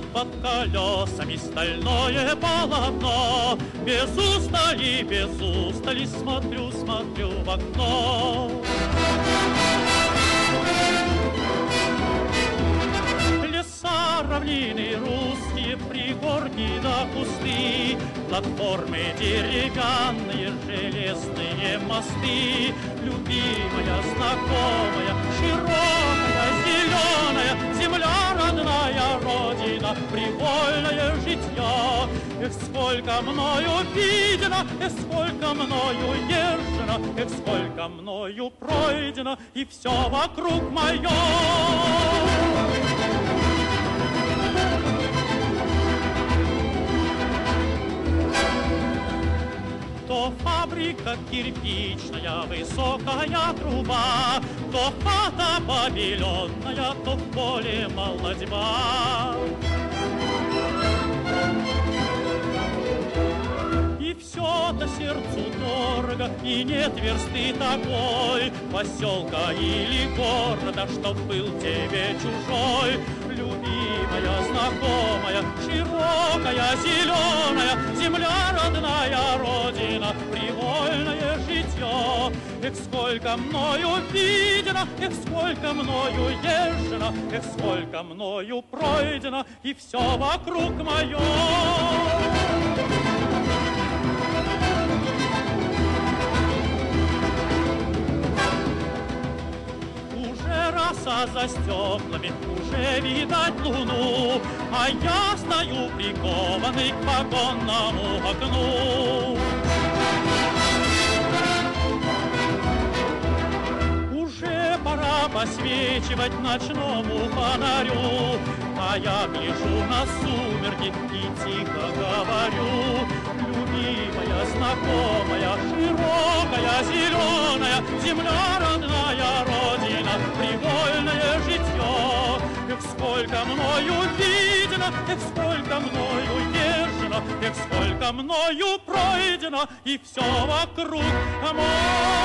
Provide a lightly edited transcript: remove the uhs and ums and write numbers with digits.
под колесами стальное полотно. Без устали смотрю, смотрю в окно. Леса, равнины русские, пригорки да кусты, платформы деревянные, железные мосты. Любимая, знакомая, широкая, зеленая земля, родная родина, привольное житье. Эх, сколько мною видено, эх, сколько мною езжено, эх, сколько мною пройдено, и все вокруг мое. То фабрика кирпичная, высокая труба, то хата побеленная, то в поле молодьба. И все-то сердцу дорого, и нет версты такой, поселка или города, чтоб был тебе чужой. Любимая, знакомая, широкая, зеленая земля, родная родина, привольное житье. Эх, сколько мною видено, эх, сколько мною езжено, эх, сколько мною пройдено, и все вокруг мое. Роса за стеклами, уже видать луну, а я стою прикованный к вагонному окну. Уже пора посвечивать ночному фонарю, а я гляжу на сумерки и тихо говорю. Любимая, знакомая, широкая, зеленая земля, родная родина, привольное житье. Эх, сколько мною видено, эх, сколько мною езжено, эх, сколько мною пройдено, и все вокруг мое.